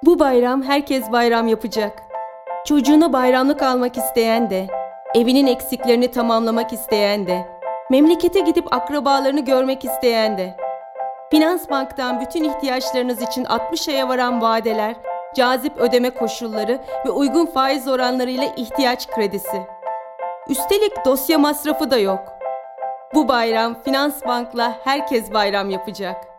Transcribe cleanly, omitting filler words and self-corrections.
Bu bayram herkes bayram yapacak. Çocuğuna bayramlık almak isteyen de, evinin eksiklerini tamamlamak isteyen de, memlekete gidip akrabalarını görmek isteyen de. Finansbank'tan bütün ihtiyaçlarınız için 60 aya varan vadeler, cazip ödeme koşulları ve uygun faiz oranlarıyla ihtiyaç kredisi. Üstelik dosya masrafı da yok. Bu bayram Finansbank'la herkes bayram yapacak.